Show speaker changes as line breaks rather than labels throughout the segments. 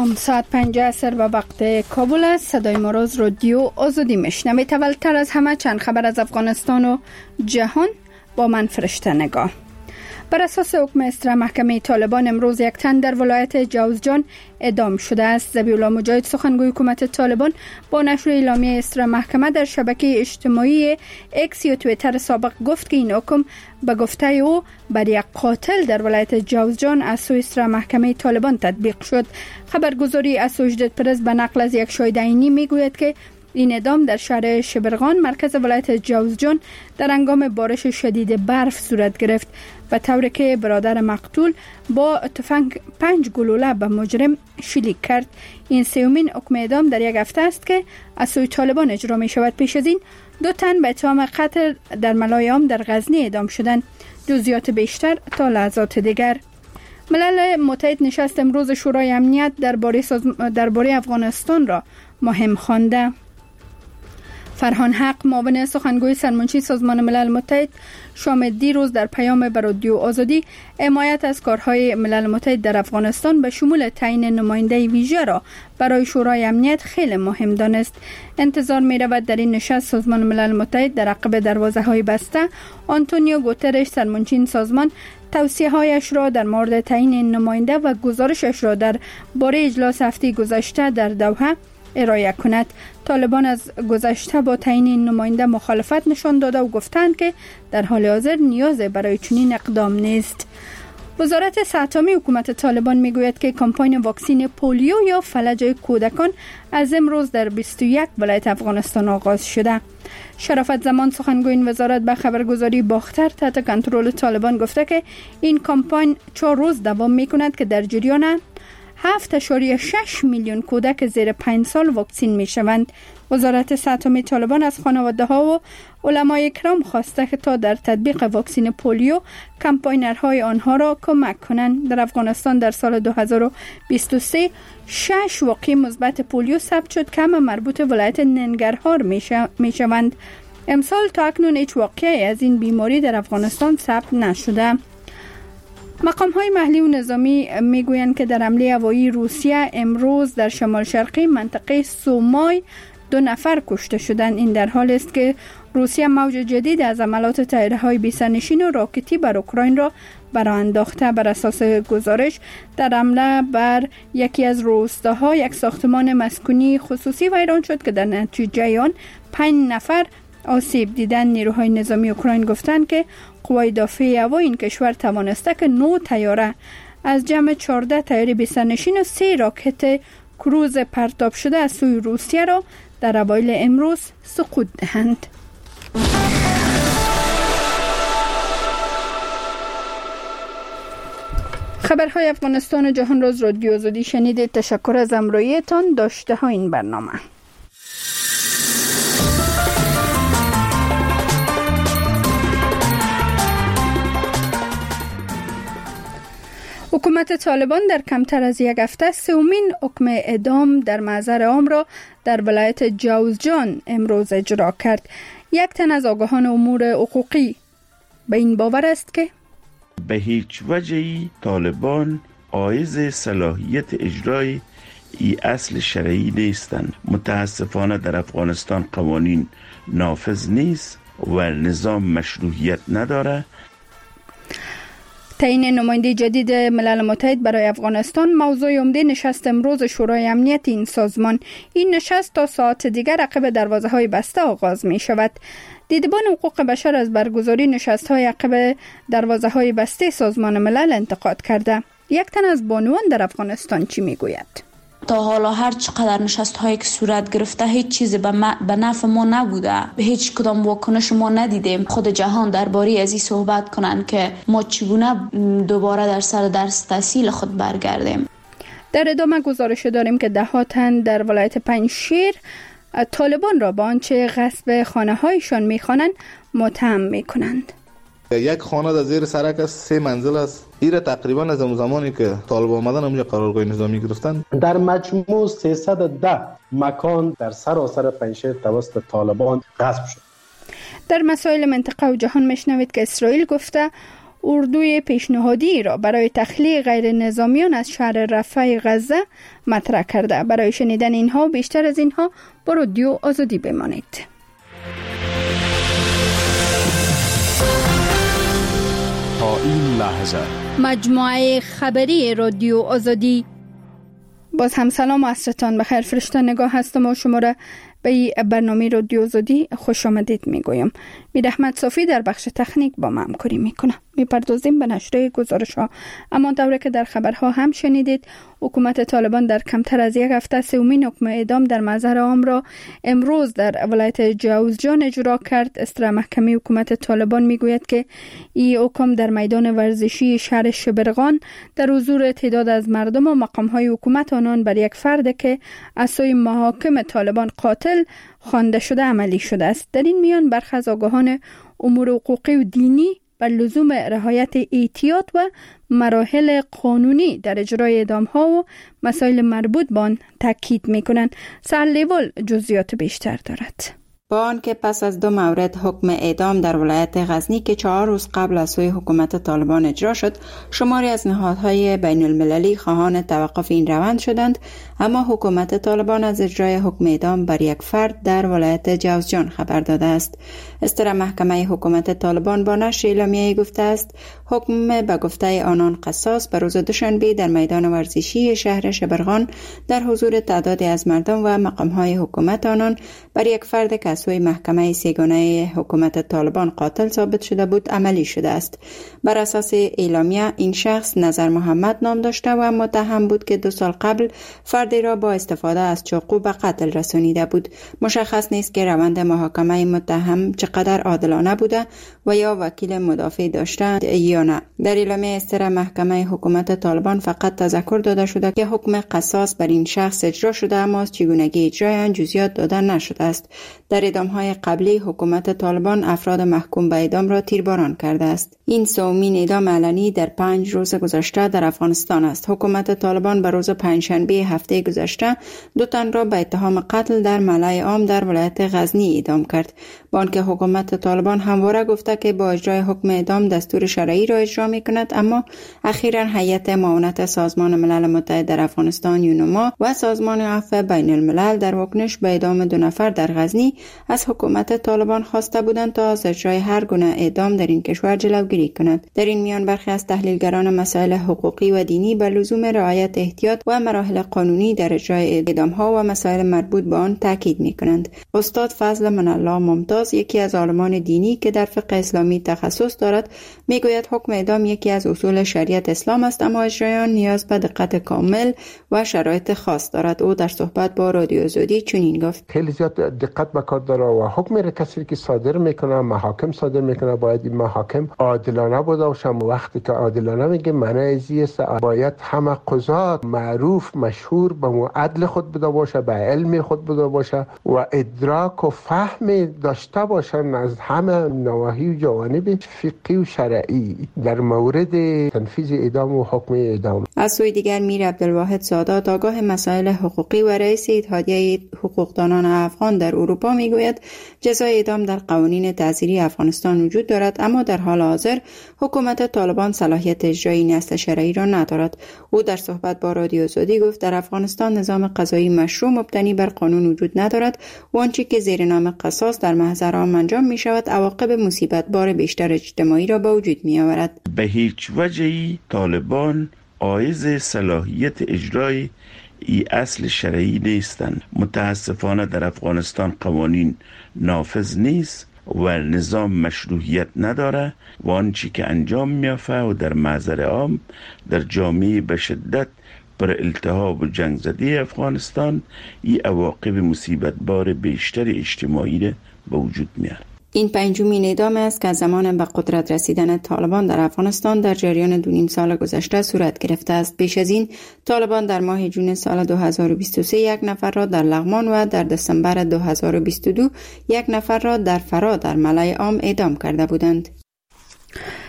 سلام، ساعت 5 عصر و وقت کابل است. صدای ما را از رادیو آزادی میشنوید. اولتر از همه چند خبر از افغانستان و جهان با من فرشته نگاه. بر اساس حکم اصدر محکمه طالبان امروز یک تن در ولایت جوزجان اعدام شده است. ذبیح‌الله مجاهد سخنگوی حکومت طالبان با نشر اعلامیه اصدر محکمه در شبکه اجتماعی اکس یا توییتر سابق گفت که این حکم به گفته او بر یک قاتل در ولایت جوزجان از سوی اصدر محکمه طالبان تطبیق شد. خبرگزاری اسوشیتد پرس به نقل از یک شاهد عینی میگوید که این اعدام در شهر شبرغان مرکز ولایت جوزجان در هنگام بارش شدید برف صورت گرفت و طوری که برادر مقتول با تفنگ 5 گلوله به مجرم شلیک کرد. این سومین حکم اعدام در یک هفته است که از سوی طالبان اجرا می شود. پیش از این 2 تن به اتهام قتل در ملایام در غزنی اعدام شدند. جزئیات بیشتر تا لحظات دیگر. ملل متحد نشست امروز شورای امنیت درباره افغانستان را مهم خوانده. فرهان حق معاون سخنگوی سرمنشی سازمان ملل متحد شام دیروز در پیام به رادیو آزادی حمایت از کارهای ملل متحد در افغانستان به شمول تعیین نماینده ویژه را برای شورای امنیت خیلی مهم دانست. انتظار می رود در این نشست سازمان ملل متحد در عقب دروازه‌های بسته آنتونیو گوترش سرمنشی این سازمان توصیه‌هایش را در مورد تعیین نماینده و گزارشش را در باره اجلاس هفته گذشته در دوحه ارائه کند. طالبان از گذشته با تعیین این نماینده مخالفت نشان داده و گفتند که در حال حاضر نیازی برای چنین اقدام نیست. وزارت صحت عامه حکومت طالبان میگوید که کمپاین واکسین پولیو یا فلج کودکان از امروز در 21 ولایت افغانستان آغاز شده. شرافت زمان سخنگوی این وزارت به خبرگزاری باختر تحت کنترل طالبان گفته که این کمپاین 4 روز دوام میکند که در جریان 7.6 میلیون کودک زیر 5 سال واکسین می شوند. وزارت صحت عامه طالبان از خانواده ها و علمای کرام خواسته که تا در تطبیق واکسین پولیو کمپاینرهای آنها را کمک کنند. در افغانستان در سال 2023 6 واقعه مثبت پولیو ثبت شد که همه مربوط ولایت ننگرهار می شوند. امسال تا اکنون هیچ واقعه از این بیماری در افغانستان ثبت نشده. مقام‌های محلی و نظامی میگویند که در حمله هوایی روسیه امروز در شمال شرقی منطقه سومای 2 نفر کشته شدند. این در حالی است که روسیه موج جدید از حملات طیاره‌های بی‌سرنشین و راکتی بر اوکراین را برآورده انداخته. بر اساس گزارش در حمله بر یکی از روستاها یک ساختمان مسکونی خصوصی ویران شد که در نتیجه آن 5 نفر آسیب دیدن. نیروهای نظامی اوکراین گفتند که قوای دفاعی هوا این کشور توانسته که 9 طیاره از جمع 14 طیاره بی‌سرنشین و 3 راکت کروز پرتاب شده از سوی روسیه را در اوایل امروز سقوط دهند. خبرهای افغانستان و جهان را از رادیو آزادی شنیدید. تشکر از همراهیتان. داشته ها این برنامه. حکومت طالبان در کمتر از یک هفته سومین حکم اعدام در محضر عام را در ولایت جوزجان امروز اجرا کرد. یک تن از آگاهان امور حقوقی به این باور است که
به هیچ وجهی طالبان عایز صلاحیت اجرای ای اصل شرعی نیستند. متاسفانه در افغانستان قوانین نافذ نیست و نظام مشروعیت نداره.
تعیین نماینده جدید ملل متحد برای افغانستان موضوع عمده نشست امروز شورای امنیت این سازمان. این نشست تا ساعت دیگر عقب دروازه‌های بسته آغاز می شود. دیدبان حقوق بشر از برگزاری نشست‌های عقب دروازه‌های بسته سازمان ملل انتقاد کرده. یک تن از بانوان در افغانستان چی میگوید؟
تا حالا هر چقدر نشست هایی که صورت گرفته هیچ چیزی به نفع ما نبوده. به هیچ کدام واکنش ما ندیدیم. خود جهان درباره از این صحبت کنن که ما چگونه دوباره در سر درس تحصیل خود برگردیم.
در ادامه گزارش داریم که 10 تن در ولایت پنجشیر طالبان را با آنچه غصب خانه هایشان میخوانند متهم میکنند.
یک خانه در زیر سرک است، 3 منزل است. ایره تقریبا از زمانی که طالب آمدن اونجا قرارگاه نظامی گرفتن.
در مجموع 310 مکان در سراسر پنجشیر توسط طالبان غصب شد.
در مسائل منطقه و جهان میشنوید که اسرائیل گفته اردوی پیشنهادی را برای تخلیه غیر نظامیان از شهر رفح غزه مطرح کرده. برای شنیدن اینها بیشتر از اینها با رادیو آزادی بمانید.
تا این لحظه
مجموعه خبری رادیو آزادی. باز هم سلام و عصرتان بخیر. فرشته نگاه هستم و شما را به برنامه رادیو آزادی خوش آمدید میگویم. میر احمد صافی در بخش تکنیک با ما همکاری میکنه. میپردازیم به نشر گزارش ها. اما طوری که در خبرها هم شنیدید، حکومت طالبان در کمتر از یک هفته سومین حکم اعدام در محضر عام را امروز در ولایت جوزجان اجرا کرد. استرا محکمه حکومت طالبان میگوید که این حکم در میدان ورزشی شهر شبرغان در حضور تعداد از مردم و مقام های حکومت آنان بر یک فرد که از سوی محاکم طالبان قاتل خوانده شده عملی شده است. در این میان برخی از آگاهان امور حقوقی و دینی بر لزوم رعایت احتیاط و مراحل قانونی در اجرای اعدام‌ها و مسائل مربوط به آن تاکید می‌کنند. سرلیول جزئیات بیشتر دارد.
با آنکه پس از 2 مورد حکم اعدام در ولایت غزنی که 4 روز قبل از سوی حکومت طالبان اجرا شد، شماری از نهادهای بین المللی خواهان توقف این روند شدند، اما حکومت طالبان از اجرای حکم اعدام بر یک فرد در ولایت جوزجان خبر داده است. استرا محکمه حکومت طالبان با نشر اعلامیه‌ای گفته است حکم به گفته آنان قصاص به روز دوشنبه در میدان ورزشی شهر شبرغان در حضور تعدادی از مردم و مقام‌های حکومت آنان بر یک فرد که از سوی محکمه سیگانه حکومت طالبان قاتل ثابت شده بود عملی شده است. بر اساس اعلامیه این شخص نظر محمد نام داشته و متهم بود که 2 سال قبل فردی را با استفاده از چاقو به قتل رسانیده بود. مشخص نیست که روند محاکمه متهم چقدر عادلانه بوده و یا وکیل مدافع داشته یا نه. در اعلامیه استرا محکمه حکومت طالبان فقط تذکر داده شده که حکم قصاص بر این شخص اجرا شده، اما از چگونگی اجرای آن جزئیات داده نشده است. در اعدام‌های قبلی حکومت طالبان افراد محکوم به اعدام را تیرباران کرده است. این سومین اعدام علنی در 5 روز گذشته در افغانستان است. حکومت طالبان به روز پنجشنبه هفته گذشته 2 تن را به اتهام قتل در ملأ عام در ولایت غزنی اعدام کرد. با آنکه حکومت طالبان همواره گفته که با اجرای حکم اعدام دستور شرعی را اجرا می‌کند، اما اخیراً هیئت معاونت سازمان ملل متحد در افغانستان یونما و سازمان عفو بین الملل در واکنش به اعدام 2 نفر در غزنی از حکومت طالبان خواسته بودند تا از اجرای هر گونه اعدام در این کشور جلوگیری کند. در این میان برخی از تحلیلگران مسائل حقوقی و دینی بر لزوم رعایت احتیاط و مراحل قانونی در اجرای اعدام‌ها و مسائل مربوط به آن تاکید می‌کنند. استاد فضل منالله ممتاز، یکی از عالمان دینی که در فقه اسلامی تخصص دارد، میگوید حکم اعدام یکی از اصول شریعت اسلام است، اما اجرای آن نیاز به دقت کامل و شرایط خاص دارد. او در صحبت با رادیو آزادی چنین گفت:
خیلی زیاد دقت به کار داره و حکم را کسی که صادر میکنه، محاکم صادر میکنه، باید این محاکم عادلانه باشه. وقتی که عادلانه میگه معنی ازی است باید همه قضات معروف مشهور به عدل خود بوده باشه، به علم خود بوده باشه و ادراک و فهم داشته باشن از همه نواحی و جوانب فقهی و شرعی در مورد تنفیذ اعدام و حکم اعدام.
از سوی دیگر میر عبدالواحد سادات، آگاه مسائل حقوقی و رئیس اتحادیه حقوقدانان افغان در اروپا، میگوید جزای اعدام در قوانین تعزیری افغانستان وجود دارد، اما در حال حاضر حکومت طالبان صلاحیت اجرایی این اصل شرعی را ندارد. او در صحبت با رادیو آزادی گفت در افغانستان نظام قضایی مشروع مبتنی بر قانون وجود ندارد و آنچه که زیر نام قصاص در محضر عام انجام می شود عواقب مصیبت بار بیشتر اجتماعی را به وجود می آورد.
به هیچ وجهی طالبان عایز صلاحیت اجرای ای اصل شرعی نیستند. متاسفانه در افغانستان قوانین نافذ نیست و نظام مشروعیت نداره و آنچه که انجام میافته و در محضر عام در جامعه به شدت پر التهاب و جنگ زده افغانستان ای عواقب مصیبت بار بیشتر اجتماعی را به وجود میاره.
این 5مین اعدام است که از زمان به قدرت رسیدن طالبان در افغانستان در جریان 2.5 سال گذشته صورت گرفته است. پیش از این طالبان در ماه جون سال 2023 1 نفر را در لغمان و در دسامبر 2022 1 نفر را در فرا در ملأ عام اعدام کرده بودند.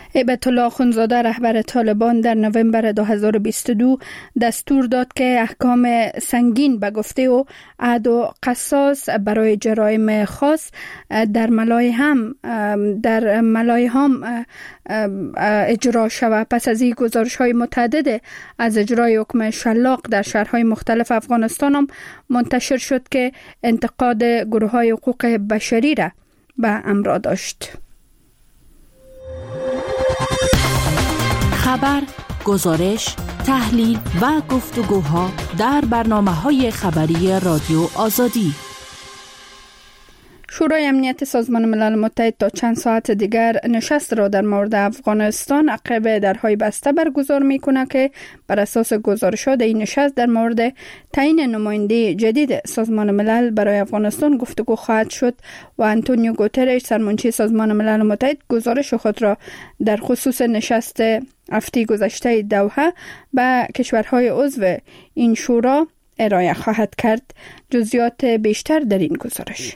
هیبت الله خونزاده رهبر طالبان در نوامبر 2022 دستور داد که احکام سنگین به گفته او عهد و قصاص برای جرایم خاص در ملای هم اجرا شود. پس از این گزارش‌های متعدد از اجرای حکم شلاق در شهرهای مختلف افغانستان هم منتشر شد که انتقاد گروه‌های حقوق بشری را به همراه داشت.
خبر، گزارش، تحلیل و گفتگوها در برنامه‌های خبری رادیو آزادی.
شورای امنیت سازمان ملل متحد تا چند ساعت دیگر نشست را در مورد افغانستان عقب درهای بسته برگزار می‌کنه که بر اساس گزارشات این نشست در مورد تعیین نماینده جدید سازمان ملل برای افغانستان گفتگو خواهد شد و آنتونیو گوترش سرمنشی سازمان ملل متحد گزارش خود را در خصوص نشست هفته گذشته دوحه به کشورهای عضو این شورا ارائه خواهد کرد. جزئیات بیشتر در این گزارش.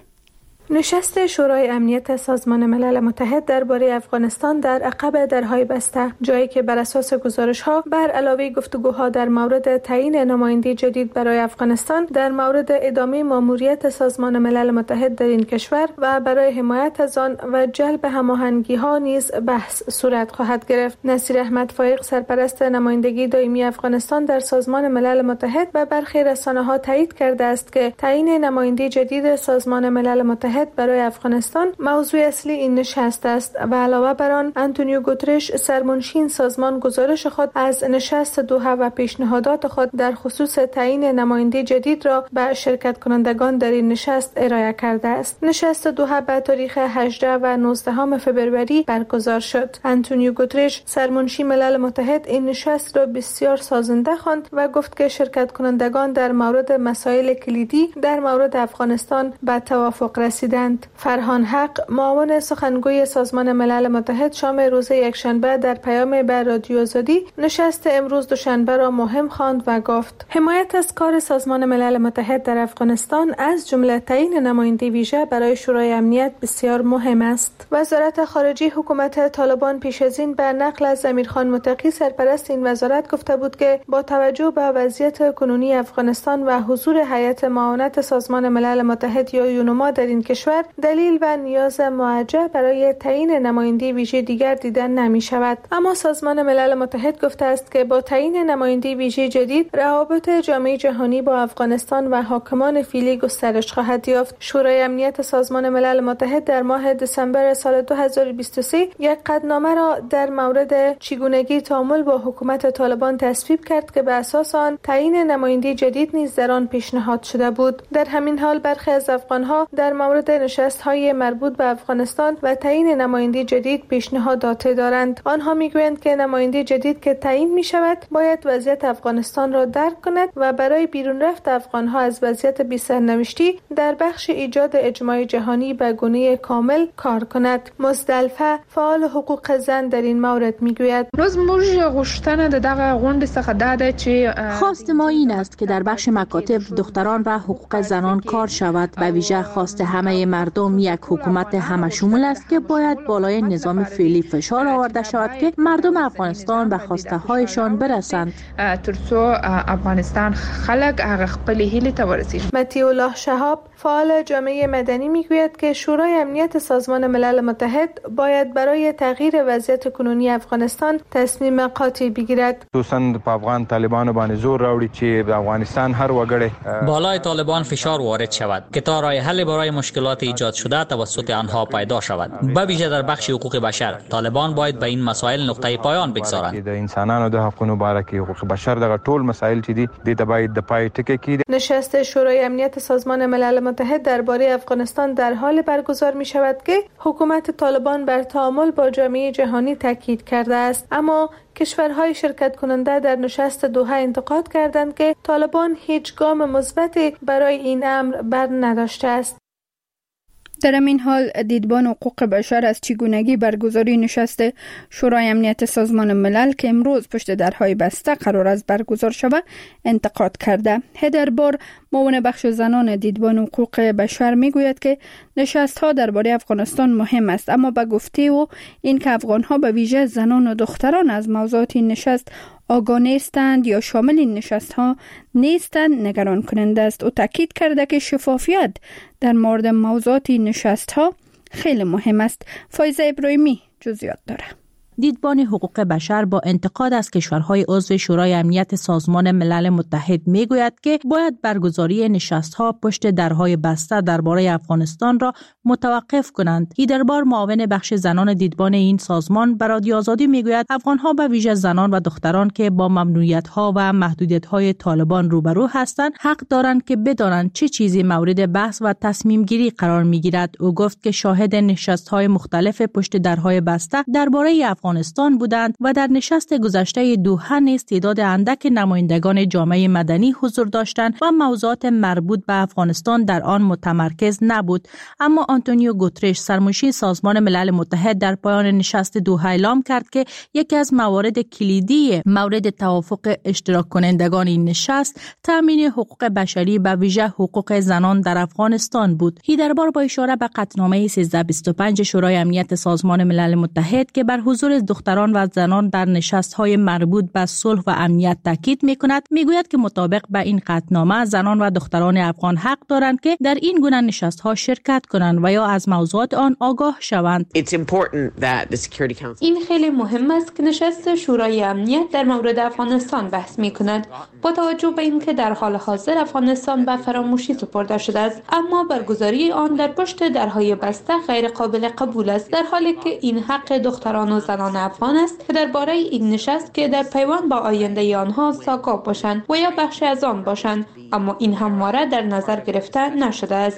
نشست شورای امنیت سازمان ملل متحد درباره افغانستان در عقب درهای بسته، جایی که بر اساس گزارش‌ها بر علاوه گفتگوها در مورد تعیین نماینده جدید برای افغانستان در مورد ادامه ماموریت سازمان ملل متحد در این کشور و برای حمایت از آن و جلب هماهنگی‌ها نیز بحث صورت خواهد گرفت. نصیر احمد فایق سرپرست نمایندگی دائمی افغانستان در سازمان ملل متحد و برخی رسانه‌ها تایید کرده است که تعیین نماینده جدید سازمان ملل متحد برای افغانستان موضوع اصلی این نشست است و علاوه بر آن آنتونیو گوترش سرمنشین سازمان گزارش خود از نشست دوحه و پیشنهادات خود در خصوص تعیین نماینده جدید را به شرکت کنندگان در این نشست ارائه کرده است. نشست دوحه به تاریخ 18 و 19 فبروری برگزار شد. آنتونیو گوترش سرمنشی ملل متحد این نشست را بسیار سازنده خواند و گفت که شرکت کنندگان در مورد مسائل کلیدی در مورد افغانستان به توافق رسیدند. فرهان حق معاون سخنگوی سازمان ملل متحد شام روز یکشنبه در پیام به رادیو آزادی نشست امروز دوشنبه را مهم خواند و گفت حمایت از کار سازمان ملل متحد در افغانستان از جمله تعیین نماینده ویژه برای شورای امنیت بسیار مهم است. وزارت خارجه حکومت طالبان پیش از این به نقل از امیرخان متقی سرپرست این وزارت گفته بود که با توجه به وضعیت کنونی افغانستان و حضور هیئت معاونت سازمان ملل متحد یا یونما در این کشور دلیل و نیاز معجل برای تعیین نماینده ویژه دیگر دیده نمی شود. اما سازمان ملل متحد گفته است که با تعیین نماینده ویژه جدید روابط جامعه جهانی با افغانستان و حاکمان فعلی گسترش خواهد یافت. شورای امنیت سازمان ملل متحد در ماه دسامبر سال 2023 یک قطعنامه را در مورد چگونگی تعامل با حکومت طالبان تصویب کرد که به اساس آن تعیین نماینده جدید نیز در آن پیشنهاد شده بود. در همین حال برخی از افغانها در مورد نشست‌های مربوط به افغانستان و تعیین نماینده جدید پیشنهادات دارند. آنها میگویند که نماینده جدید که تعیین می شود باید وضعیت افغانستان را درک کند و برای بیرون رفت افغانها از وضعیت بی سرنوشتی در بخش ایجاد اجماع جهانی به گونه کامل کار کند. مزدلفه فعال حقوق زن در این مورد میگوید
خواست ما این است که در بخش مکاتب دختران و حقوق زنان کار شود. به ویژه خواست همه مردم یک حکومت همه شمول است که باید بالای نظام فعلی فشار آورده شود که مردم افغانستان به خواسته هایشان برسند.
متی الله شهاب فعال جامعه مدنی میگوید که شورای امنیت سازمان ملل متحد باید برای تغییر وضعیت کنونی افغانستان تصمیم قاطع بگیرد.
خصوصا په افغان طالبانو باندې زور راوړي چې د افغانستان هر وګړی
بالای طالبان فشار وارد شود که تا راه حل برای مشکلات ایجاد شده توسط آنها پیدا شود. به ویژه در بخش حقوق بشر طالبان باید به این مسائل نقطه پایان بگذارند.
د انسانانو د حقوقو باره کې حقوق بشر دغه ټول مسائل چې دي د باید د پای ټکی کیږي.
نشست شورای امنیت سازمان ملل متحد درباره افغانستان در حال برگزار می شود که حکومت طالبان بر تعامل با جامعه جهانی تاکید کرده است، اما کشورهای شرکت کننده در نشست دوحه انتقاد کردند که طالبان هیچ گام مثبتی برای این امر بر نداشته است.
در این حال دیدبان حقوق بشر از چگونگی برگزاری نشست شورای امنیت سازمان ملل که امروز پشت درهای بسته قرار است برگزار شود انتقاد کرده. هدر بار معاون بخش زنان دیدبان حقوق بشر میگوید که نشست‌ها درباره افغانستان مهم است، اما به گفته او این که افغان‌ها به ویژه زنان و دختران از موضوعات این نشست آگاه نیستند یا شامل این نشست‌ها نیستند نگران کننده است. او تاکید کرده که شفافیت در مورد موضوعات این نشست‌ها خیلی مهم است. فایزه ابراهیمی جزئیات داره.
دیدبان حقوق بشر با انتقاد از کشورهای عضو شورای امنیت سازمان ملل متحد میگوید که باید برگزاری نشست‌ها پشت درهای بسته درباره افغانستان را متوقف کنند. هیدربار معاون بخش زنان دیدبان این سازمان به رادیو آزادی میگوید افغان‌ها به ویژه زنان و دختران که با ممنوعیت‌ها و محدودیت‌های طالبان روبرو هستند حق دارند که بدانند چه چیزی مورد بحث و تصمیم گیری قرار میگیرد. او گفت که شاهد نشست‌های مختلف پشت درهای بسته درباره افغانستان بودند و در نشست گذشته دوحه نیز تعداد اندک نمایندگان جامعه مدنی حضور داشتند و موضوعات مربوط به افغانستان در آن متمرکز نبود. اما آنتونیو گوترش سرمنشی سازمان ملل متحد در پایان نشست دوحه اعلام کرد که یکی از موارد کلیدی مورد توافق اشتراک کنندگان این نشست تامین حقوق بشری به ویژه حقوق زنان در افغانستان بود. هیدربار با اشاره به قطعنامه 1325 شورای امنیت سازمان ملل متحد که بر حضور دختران و زنان در نشست‌های مربوط به صلح و امنیت تاکید می‌کند، میگوید که مطابق به این قطعنامه زنان و دختران افغان حق دارند که در این گونه نشست‌ها شرکت کنند و یا از موضوعات آن آگاه شوند.
این خیلی مهم است که نشست شورای امنیت در مورد افغانستان بحث می‌کند. با توجه به اینکه در حال حاضر افغانستان به فراموشی سپرده شده است، اما برگزاری آن در پشت درهای بسته غیر قابل قبول است، در حالی که این حق دختران و زنان افغان است که درباره این نشست که در پیوند با آینده آنها آگاه باشند و یا بخشی از آن باشند، اما این همواره در نظر گرفته نشده است.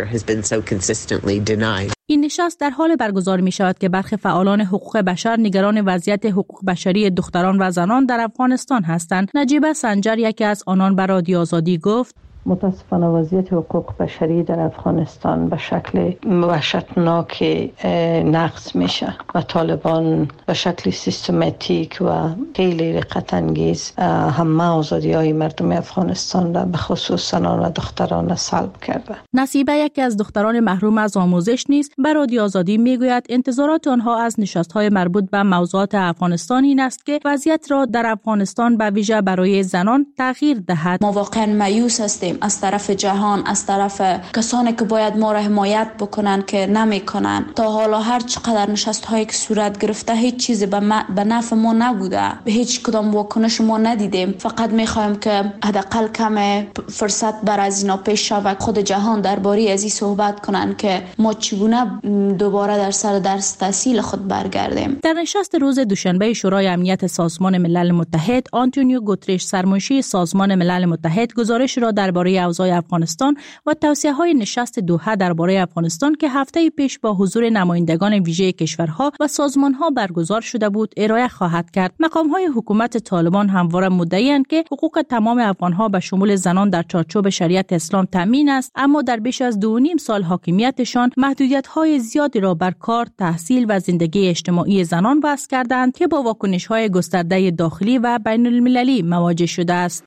این نشست در حال برگزار می شود که برخی فعالان حقوق بشر نگران وضعیت حقوق بشری دختران و زنان در افغانستان هستند. نجیبه سنجر یکی از آنان به رادیو آزادی گفت:
متاسفانه وضعیت حقوق بشری در افغانستان به شکل وحشتناک نقض میشه و طالبان به شکل سیستماتیک و خیلی رقت انگیز همه آزادی های مردم افغانستان را به خصوص زنان و دختران سلب کرده.
نصیبه یکی از دختران محروم از آموزش نیز به رادیو آزادی میگوید انتظارات آنها از نشست‌های مربوط به موضوعات افغانستان این است که وضعیت را در افغانستان به ویژه برای زنان تغییر دهد.
ما واقعا مایوس هستیم از طرف جهان، از طرف کسانی که باید ما را حمایت بکنن که نمیکنن. تا حالا هر چقدر نشست هایی که صورت گرفته هیچ چیزی به نفع ما نبوده، به هیچ کدام واکنش ما ندیدیم. فقط میخوایم که حداقل کم فرصت بر از اینا پیش شود، خود جهان درباره از این صحبت کنن که ما چگونه دوباره در سر درس تحصیل خود برگردیم.
در نشست روز دوشنبه شورای امنیت سازمان ملل متحد، آنتونیو گوترش سرمنشی سازمان ملل متحد گزارش را درباره اوضاع افغانستان و توصیه‌های نشست دوحه درباره افغانستان که هفته پیش با حضور نمایندگان ویژه کشورها و سازمان‌ها برگزار شده بود ارائه خواهد کرد. مقام‌های حکومت طالبان همواره مدعی‌اند که حقوق تمام افغان‌ها به شمول زنان در چارچوب شریعت اسلام تامین است، اما در بیش از 2.5 سال حاکمیتشان محدودیت‌های زیادی را بر کار، تحصیل و زندگی اجتماعی زنان وضع کردند که با واکنش‌های گسترده داخلی و بین‌المللی مواجه شده است.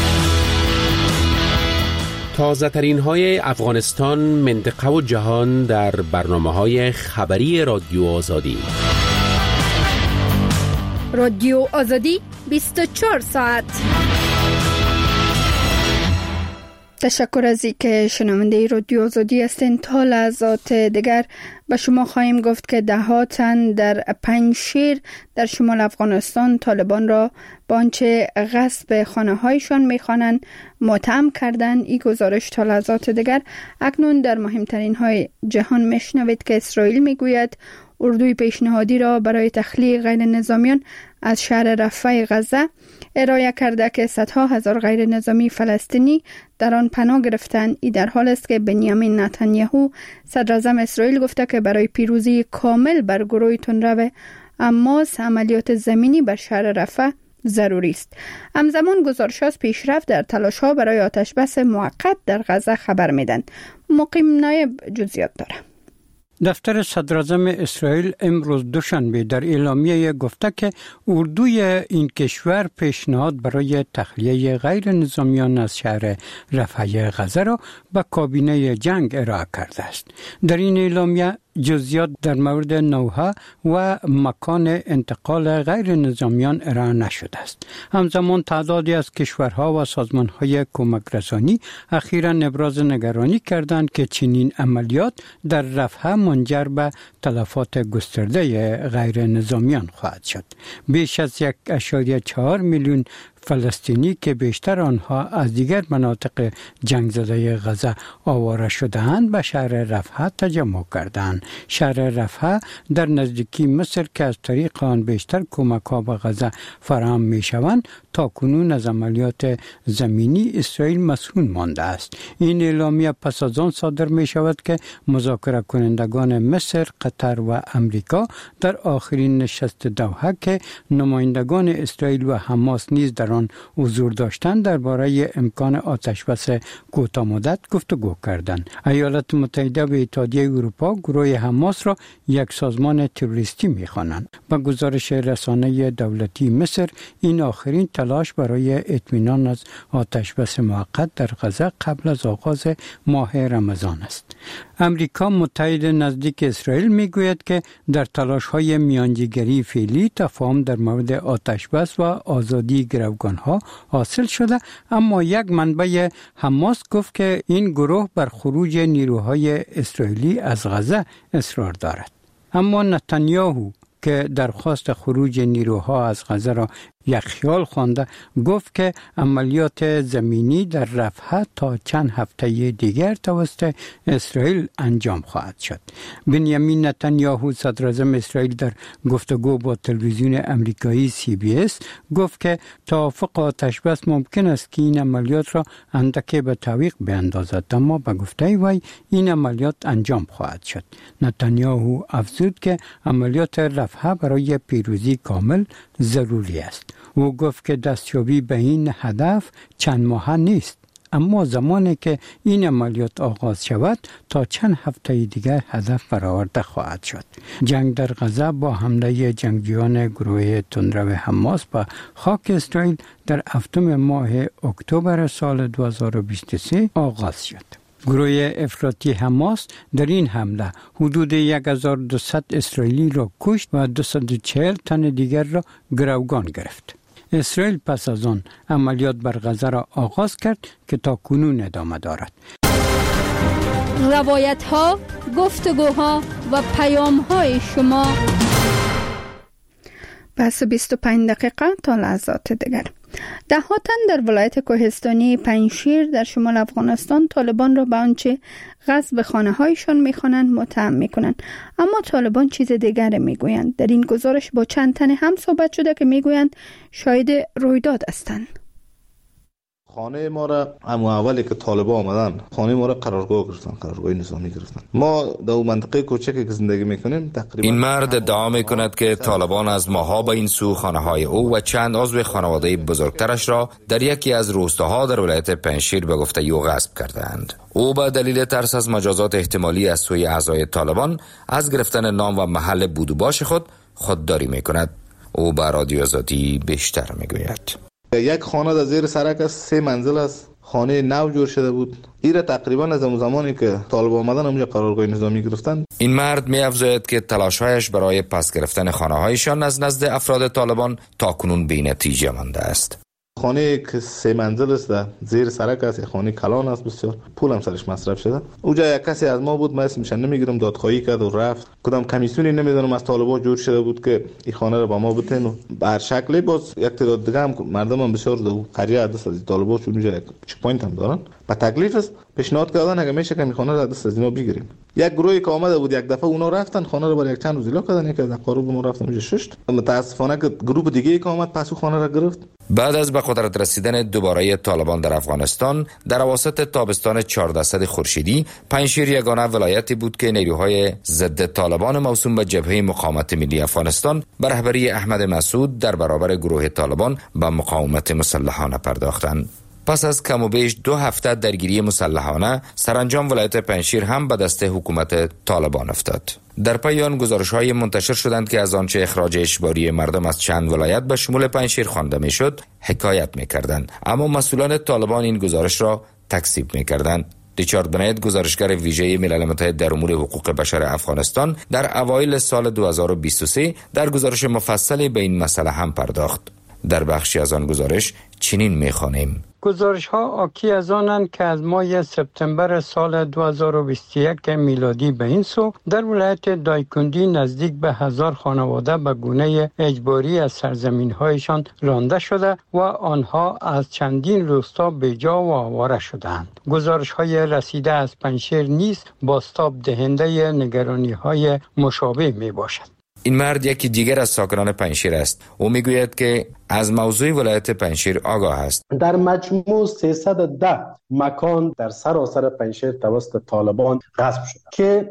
تازه ترین های افغانستان، منطقه و جهان در برنامه‌های خبری رادیو آزادی.
رادیو آزادی 24 ساعت. تشکر از اینکه شنونده رادیو آزادی هستین. تا لحظات دیگر به شما خواهیم گفت که ده‌ها تن در پنجشیر در شمال افغانستان طالبان را با آنچه غصب خانه‌هایشان می‌خوانند متهم کردند. این گزارش تا لحظات دیگر. اکنون در مهمترین های جهان میشنوید که اسرائیل میگوید اردوی پیشنهادی را برای تخلیه غیر نظامیان از شهر رفح غزه ارائه کرده که صدها هزار غیر نظامی فلسطینی در آن پناه گرفتند. این در حال است که بنیامین نتانیاهو صدراعظم اسرائیل گفته که برای پیروزی کامل بر گروه تندرو حماس عملیات زمینی بر شهر رفح ضروری است. همزمان گزارش از پیشرفت در تلاش‌ها برای آتش‌بس موقت در غزه خبر میدن. مقیم نایب جزئیات داره.
دفتر صدراعظم اسرائیل امروز دوشنبه در اعلامیه گفته که اردوی این کشور پیشنهاد برای تخلیه غیر نظامیان از شهر رفح غزه را به کابینه جنگ ارائه کرده است. در این اعلامیه جزئیات در مورد نوحه و مکان انتقال غیر نظامیان ارائه نشده است. همزمان تعدادی از کشورها و سازمانهای کمک رسانی اخیراً ابراز نگرانی کردند که چنین عملیات در رفح منجر به تلفات گسترده غیر نظامیان خواهد شد. بیش از 1.4 میلیون فلسطینی که بیشتر آنها از دیگر مناطق جنگ زده غزه آواره شده‌اند به شهر رفح تجمع کردند. شهر رفح در نزدیکی مصر که از طریق آن بیشتر کمک‌ها به غزه فراهم می‌شوند تا کنون از عملیات زمینی اسرائیل مسئول مانده است. این اعلامیه پس از آن صادر می‌شود که مذاکره کنندگان مصر، قطر و امریکا در آخرین نشست دوحه که نمایندگان اسرائیل و حماس نیز در آن حضور داشتند درباره امکان آتشبس کوتاه مدت گفتگو کردند. ایالات متحده و اتحادیه اروپا گروه حماس را یک سازمان تروریستی می‌خوانند. با گزارش رسانه دولتی مصر، این آخرین تلاش برای اطمینان از آتشبس موقت در غزه قبل از آغاز ماه رمضان است. امریکا متحد نزدیک اسرائیل میگوید که در تلاش‌های میانجیگری فعلی تفاهم در مورد آتشبس و آزادی گروگان‌ها حاصل شده، اما یک منبع حماس گفت که این گروه بر خروج نیروهای اسرائیلی از غزه اصرار دارد. اما نتانیاهو که درخواست خروج نیروها از غزه را یک خیال خوانده، گفت که عملیات زمینی در رفح تا چند هفته دیگر توسط اسرائیل انجام خواهد شد. بنیامین نتانیاهو صدراعظم اسرائیل در گفتگو با تلویزیون امریکایی CBS گفت که توافق آتشبس ممکن است که این عملیات را اندکی به تعویق بیندازد، اما به گفته وی این عملیات انجام خواهد شد. نتانیاهو افزود که عملیات رفح برای پیروزی کامل ضروری است. او گفت که دستیابی به این هدف چند ماه نیست، اما زمانی که این عملیات آغاز شود تا چند هفته دیگر هدف برآورده خواهد شد. جنگ در غزه با حمله جنگجویان گروه تندرو حماس به خاک اسرائیل در هفتم ماه اکتبر سال 2023 آغاز شد. گروه افراطی حماس در این حمله حدود 1200 اسرائیلی را کشت و 240 تن دیگر را گروگان گرفت. اسرائیل پس از آن عملیات بر غزه را آغاز کرد که تا کنون ادامه دارد.
روایت ها، گفتگوها و پیام های شما. پس 25 دقیقه تا لحظات دیگر. ده‌ها تن در ولایت کوهستانی پنجشیر در شمال افغانستان طالبان را به آنچه غصب خانه‌هایشان می‌خوانند متهم می‌کنند، اما طالبان چیز دیگر می‌گویند. در این گزارش با چند تن هم صحبت شده که می‌گویند شاهد رویداد هستند.
خانه ما را همون اولی که طالبان آمدن خانه ما را قرارگاه گرفتن، قرارگاه نظامی گرفتن. ما در منطقه کوچکی که زندگی میکنیم تقریبا
این مرد ادعا میکند که طالبان از ماها به این سو خانه‌های او و چند عضو خانواده بزرگترش را در یکی از روستاها در ولایت پنجشیر به گفته او غصب کردند. او به دلیل ترس از مجازات احتمالی از سوی اعضای طالبان از گرفتن نام و محل بود و باش خودداری میکند. او به رادیو آزادی بیشتر میگوید.
یک خانه در زیر سرک است، 3 منزل است، خانه نو جور شده بود. ایره تقریبا از اون زمانی که طالب آمدن اونجا قرارگاه نظامی گرفتن.
این مرد می‌افزاید که تلاش‌هایش برای پس گرفتن خانه‌هایشان از نزد افراد طالبان تاکنون بی‌نتیجه مانده است.
خانه که 3 منزل است در زیر سرک است، خانه کلان است، بسیار پول هم سرش مصرف شده. اونجا یک کسی از ما بود، من اسمش نمیگیرم، دادخواهی کرد و رفت. کدام کمیسیونی نمیدونم از طالبا جور شده بود که این خانه رو با ما بدن و بر شکلی باز یک تعداد دیگه هم مردم هم بسیار دو قریه دست از طالبا چون اونجا چک پوینت هم دارن. با تکلیف است پیشنهاد کردن اگه میشه که این خانه رو دست از اینا بگیریم. یک گروهی که آمده بود یک دفعه اونا رفتن خانه رو برای یک چند روز ایلا کردن، یک از اقارب ما رفتن اونجا ششت. متاسفانه که گروه دیگه که آمد پس خانه رو گرفت.
بعد از به قدرت رسیدن دوباره طالبان در افغانستان در اواسط تابستان 1400 خورشیدی، پنجشیر یگانه ولایتی بود که نیروهای ضد طالبان موسوم به جبهه مقاومت ملی افغانستان به رهبری احمد مسعود در برابر گروه طالبان به مقاومت مسلحانه پرداختند. پس از کم و بیش 2 هفته درگیری مسلحانه، سرانجام ولایت پنجشیر هم به دست حکومت طالبان افتاد. در پی آن گزارش‌های منتشر شدند که از آنچه اخراج اجباری مردم از چند ولایت به شمول پنجشیر خوانده میشد حکایت می‌کردند، اما مسئولان طالبان این گزارش را تکذیب می‌کردند. ریچارد بنید، گزارشگر ویژه ملل متحد در امور حقوق بشر افغانستان، در اوایل سال 2023 در گزارش مفصلی به این مسئله هم پرداخت. در بخشی از آن گزارش چنین می‌خوانیم:
گزارش ها آکی از آنند که از ماه سپتامبر سال 2021 میلادی به این سو در ولایت دایکندی نزدیک به 1000 خانواده به گونه اجباری از سرزمین هایشان رانده شده و آنها از چندین روستا بیجا و آواره شدند. گزارش های رسیده از پنجشیر نیز بازتاب دهنده نگرانی های مشابه می باشد.
این مرد یکی دیگر از ساکنان پنجشیر است. او میگوید که از موضوع ولایت پنجشیر آگاه است.
در مجموع 310 مکان در سراسر پنجشیر توسط طالبان غصب شده که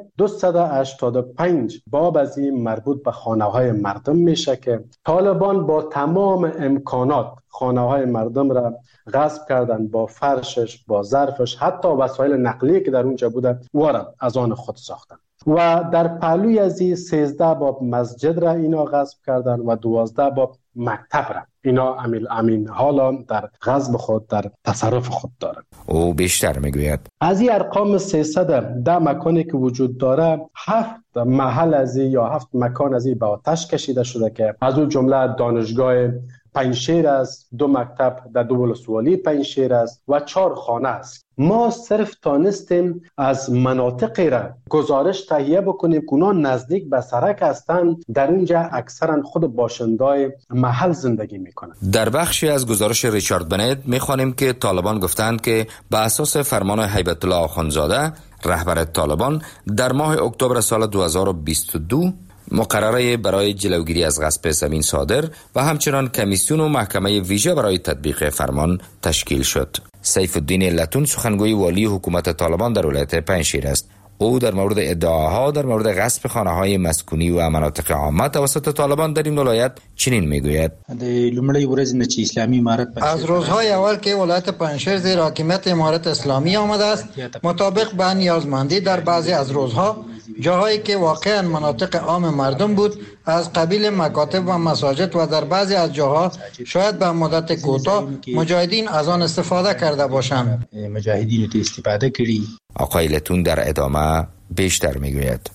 285 باب از این مربوط به خانه‌های مردم میشه که طالبان با تمام امکانات خانه‌های مردم را غصب کردن، با فرشش، با ظرفش، حتی وسایل نقلیه که در اونجا بوده وارد از آن خود ساختن. و در پهلوی از این 13 باب مسجد را اینا غصب کردن و 12 باب مکتب را اینا امین حالا در غصب خود در تصرف خود دارن.
او بیشتر میگوید
از این ارقام 310 مکانی که وجود داره 7 محل از این یا 7 مکان از این به آتش کشیده شده که از اون جمله دانشگاه پنجشیر است، 2 مکتب در دو ولسوالی پنجشیر است و 4 خانه است. ما صرف تانستیم از مناطقی را گزارش تهیه بکنیم که اونا نزدیک به سرک هستند، در اونجا اکثرا خود باشندای محل زندگی میکنند.
در بخشی از گزارش ریچارد بنید میخوانیم که طالبان گفتند که به اساس فرمان هیبت الله آخوندزاده رهبر طالبان در ماه اکتبر سال 2022 مقرره برای جلوگیری از غصب زمین صادر و همچنان کمیسیون و محکمه ویژه برای تطبیق فرمان تشکیل شد. سیف الدین لتون، سخنگوی والی حکومت طالبان در ولایت پنجشیر است. او در مورد ادعاها در مورد غصب خانه‌های مسکونی و مناطق عامه توسط طالبان در این ولایت چنین میگوید:
از روزهای اول که ولایت پنجشیر زیر حاکمیت امارت اسلامی آمده است، مطابق به نیازمندی در بعضی از روزها جاهایی که واقعا مناطق عام مردم بود از قبیل مکاتب و مساجد و در بعضی از جاها شاید به مدت کوتاه مجاهدین از آن استفاده کرده باشند.
آقای لتون در ادامه بیشتر میگوید: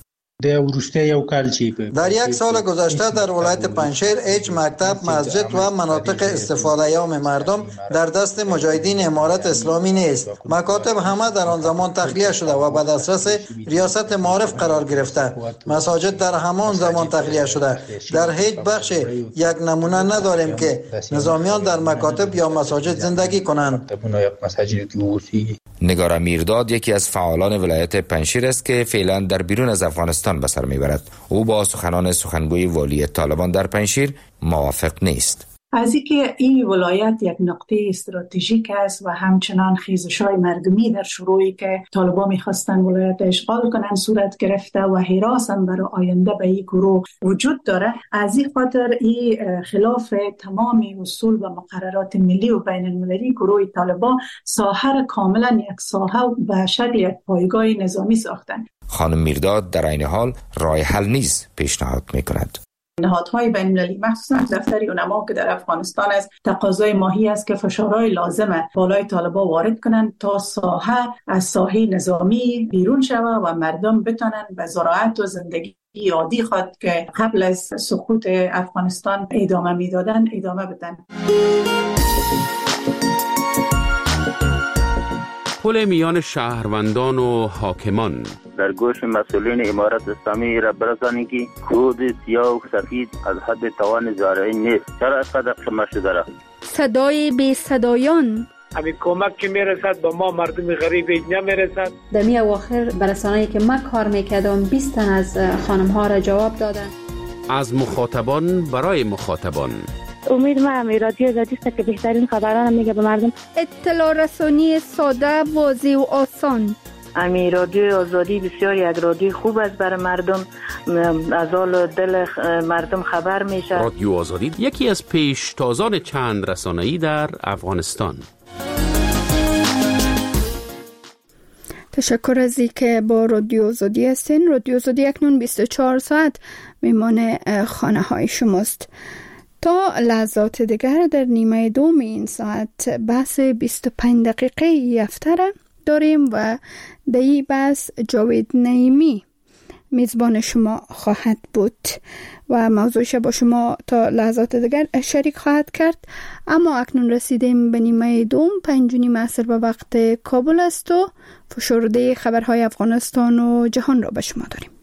در 1 سال گذشته در ولایت پنجشیر هیچ مکتب، مسجد و مناطق استفاده عام مردم در دست مجاهدین امارت اسلامی نیست. مکاتب همه در آن زمان تخلیه شده و به دسترس ریاست معارف قرار گرفته. مساجد در همان زمان تخلیه شده. در هیچ بخش یک نمونه نداریم که نظامیان در مکاتب یا مساجد زندگی کنند.
نگار میرداد یکی از فعالان ولایت پنجشیر است که فعلا در بیرون از افغانستان به سر میبرد. او با سخنان سخنگوی والی طالبان در پنجشیر موافق نیست.
از اینکه این ولایت یک نقطه استراتژیک است و همچنان خیزش‌های مردمی در شروعی که طالبان می‌خواستن ولایت اشغال کنن صورت گرفته و هراس هم برای آینده به این گروه وجود داره، از این خاطر این خلاف تمام اصول و مقررات ملی و بین المللی گروه طالبان ساحه کاملا یک ساحه به شکل یک پایگاه نظامی ساختن.
خانم میرداد در این حال راه حل نیز پیشنهاد می‌کند.
نهادهای بین‌المللی مخصوصا دفتر علما که در افغانستان است تقاضای ماهی است که فشارهای لازمه بالای طالبان وارد کنند تا ساحه از ساحه نظامی بیرون شود و مردم بتونن به زراعت و زندگی عادی خود که قبل از سقوط افغانستان ادامه میدادن ادامه بدن.
پل میان شهروندان و حاکمان
در گوش مسئولین امارت اسلامی را برسانید که خود سیاه و سفید از حد توان زارعی نیست. چرا اینقدر قمه شده را؟
صدای بی صدایان
همین کمک که میرسد به ما مردم غریب نمیرسد.
در می اواخر برسانه‌ای که من کار میکردم 20 تن از خانم ها را جواب دادن.
از مخاطبان برای مخاطبان.
امید من رادیو آزادی است که بهترین خبران میگه به مردم.
اطلاع رسانی ساده، واضح و آسان.
امی رادیو آزادی بسیار یک رادیو خوب است برای مردم، از حال دل مردم خبر میشه.
رادیو آزادی یکی از پیشتازان چند رسانه‌ای در افغانستان.
تشکر از اینکه با رادیو آزادی هستین. رادیو آزادی اکنون 24 ساعت میمان خانه های شماست. تا لحظات دیگر در نیمه دوم این ساعت بحث 25 دقیقه یفتره داریم و در این بحث جاوید نعیمی میزبان شما خواهد بود و موضوعش با شما تا لحظات دیگر شریک خواهد کرد. اما اکنون رسیدیم به نیمه دوم. 5:30 عصر به وقت کابل است و فشرده خبرهای افغانستان و جهان را به شما داریم.